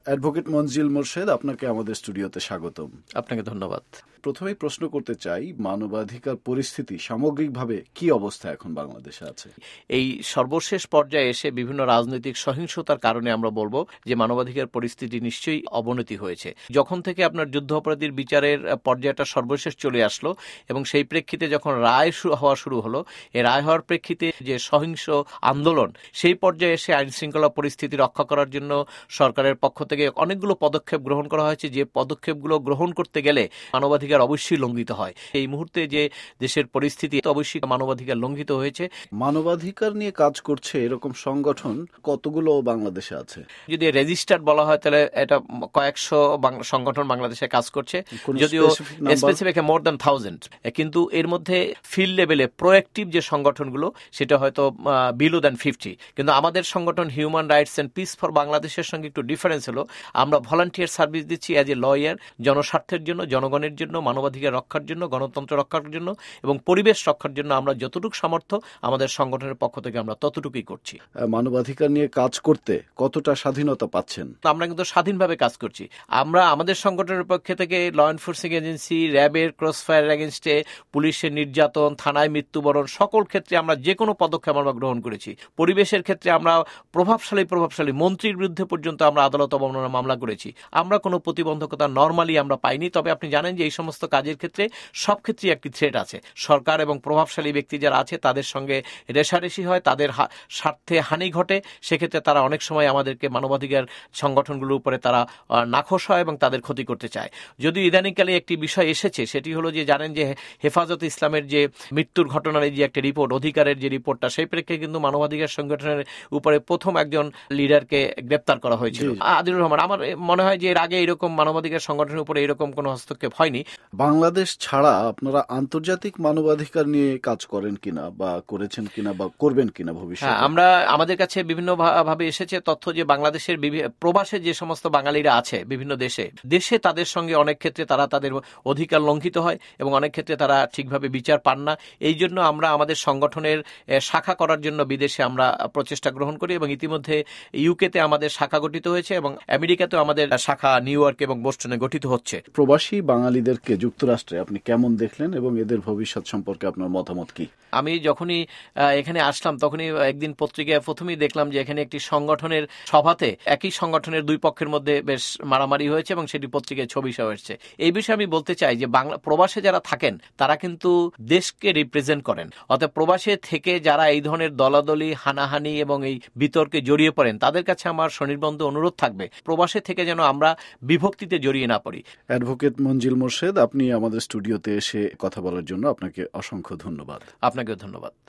Advocate Manzill Morshed, আপনাকে আমাদের স্টুডিওতে স্বাগতম। আপনাকে ধন্যবাদ। প্রথমেই প্রশ্ন করতে চাই, মানবাধিকার পরিস্থিতি সামগ্রিকভাবে কি অবস্থা এখন বাংলাদেশে আছে? এই সর্বশেষ পর্যায়ে এসে বিভিন্ন রাজনৈতিক সহিংসতার কারণে আমরা বলবো যে মানবাধিকার পরিস্থিতি নিশ্চয়ই অবনতি হয়েছে। যখন থেকে আপনার যুদ্ধ অপরাধীর বিচারের পর্যায়টা সর্বশেষ চলে আসলো এবং সেই প্রেক্ষিতে যখন রায় হওয়া শুরু হলো, এই রায় হওয়ার প্রেক্ষিতে যে সহিংস আন্দোলন, সেই পর্যায়ে এসে আইন শৃঙ্খলা পরিস্থিতি রক্ষা করার জন্য সরকারের পক্ষ থেকে অনেকগুলো পদক্ষেপ গ্রহণ করা হয়েছে, যে পদক্ষেপগুলো গ্রহণ করতে গেলে মানবাধিকার অবশ্যই লঙ্ঘিত হয়। এই মুহূর্তে যে দেশের পরিস্থিতি, অবশ্যই মানবাধিকার লঙ্ঘিত হয়েছে। মানবাধিকার নিয়ে কাজ করছে এরকম সংগঠন কতগুলো বাংলাদেশে আছে? যদি রেজিস্টার্ড বলা হয় তাহলে এটা কয়েকশো সংগঠন বাংলাদেশে কাজ করছে, যদিও স্পেসিফিক মোর দ্যান 1000, কিন্তু এর মধ্যে ফিল্ড লেভেলে প্রোঅ্যাক্টিভ যে সংগঠনগুলো সেটা হয়তো বিলো দ্যান 50। কিন্তু আমাদের সংগঠন human rights and peace for বাংলাদেশের সঙ্গে একটু ডিফারেন্স হলো, আমরা ভলান্টিয়ার সার্ভিস দিচ্ছি অ্যাজ এ লয়ার, জনস্বার্থের জন্য, জনগণের জন্য, মানবাধিকার রক্ষার জন্য, গণতন্ত্র রক্ষার জন্য এবং পরিবেশ রক্ষার জন্য আমরা যতটুকু সামর্থ্য আমাদের সংগঠনের পক্ষ থেকে আমরা ততটুকুই করছি। মানবাধিকার নিয়ে কাজ করতে কতটা স্বাধীনতা পাচ্ছেন? আমরা কিন্তু স্বাধীনভাবে কাজ করছি। আমরা আমাদের সংগঠনের পক্ষ থেকে ল এনফোর্সিং এজেন্সি, র্যাবের ক্রসফায়ার এগেইনস্টে, পুলিশের নির্যাতন, থানায় মৃত্যুবরণ, সকল ক্ষেত্রে আমরা যে কোনো পদক্ষেপ আমরা গ্রহণ করেছি। পরিবেশের ক্ষেত্রে আমরা প্রভাবশালী মন্ত্রীর বিরুদ্ধে পর্যন্ত আমরা আদালত অবমাননা মামলা করেছি। আমরা কোনো প্রতিবন্ধকতা নর্মালি আমরা পাইনি। তবে আপনি জানেন যে এই সমস্ত কাজের ক্ষেত্রে সব ক্ষেত্রেই একটি থ্রেট আছে। সরকার এবং প্রভাবশালী ব্যক্তি যারা আছে তাদের সঙ্গে রেষারেষি হয়, তাদের স্বার্থে হানি ঘটে। সেক্ষেত্রে তারা অনেক সময় আমাদেরকে মানবাধিকার সংগঠনগুলোর উপরে তারা নাখোশ হয় এবং তাদের ক্ষতি করতে চায়। যদিও ইদানিংকালে একটি বিষয় এসেছে, সেটি হলো যে জানেন যে হেফাজত ইসলামের যে মৃত্যুর ঘটনার যে একটা রিপোর্ট, অধিকারের যে রিপোর্টটা, সেই প্রেক্ষিতে কিন্তু মানবাধিকার সংগঠনের উপরে প্রথম একজন লিডারকে গ্রেপ্তার করা হয়েছিল, আদিলুর রহমান। আমার মনে হয় যে এর আগে এরকম মানবাধিকার সংগঠনের উপরে এরকম কোনো হস্তক্ষেপ হয়নি। বাংলাদেশ ছাড়া আপনারা আন্তর্জাতিক মানবাধিকার নিয়ে কাজ করেন কিনা, বা করেছেন কিনা, বা করবেন কিনা ভবিষ্যতে? আমরা আমাদের কাছে বিভিন্ন ভাবে এসেছে তথ্য যে বাংলাদেশের প্রবাসে যে সমস্ত বাঙালিরা আছে বিভিন্ন দেশে তাদের সঙ্গে অনেক ক্ষেত্রে তারা তাদের অধিকার লঙ্ঘিত হয় এবং অনেক ক্ষেত্রে তারা ঠিকভাবে বিচার পান না। এই জন্য আমরা আমাদের সংগঠনের শাখা করার জন্য বিদেশে আমরা প্রচেষ্টা গ্রহণ করি এবং ইতিমধ্যে ইউকেতে আমাদের শাখা গঠিত হয়েছে এবং আমেরিকাতেও আমাদের শাখা নিউ ইয়র্ক এবং বোস্টনে গঠিত হচ্ছে। প্রবাসী বাঙালিদেরকে যুক্তরাষ্ট্রে আপনি কেমন দেখলেন এবং এদের ভবিষ্যৎ সম্পর্কে আপনার মতামত কি? আমি যখনই এখানে আসলাম তখনই একদিন পত্রিকায় প্রথমেই দেখলাম যে এখানে একটি সংগঠনের সভাতে একই সংগঠনের দুই পক্ষের মধ্যে বেশ মারামারি হয়েছে এবং সেটি পত্রিকায় ছবি সহ এসেছে। এই বিষয়ে আমি বলতে চাই যে প্রবাসে যারা থাকেন তারা কিন্তু দেশকে রিপ্রেজেন্ট করেন। অর্থাৎ প্রবাসে থেকে যারা এই ধরনের দলাদলি, হানাহানি এবং এই বিতর্কে জড়িয়ে পড়েন তাদের কাছে আমার স্বনির্বন্ধ অনুরোধ থাকবে প্রবাসে থেকে যেন আমরা বিভক্তিতে জড়িয়ে না পড়ি। অ্যাডভোকেট মনজিল মোরশেদ, আপনি আমাদের স্টুডিওতে এসে কথা বলার জন্য আপনাকে অসংখ্য ধন্যবাদ। আপনাকেও ধন্যবাদ।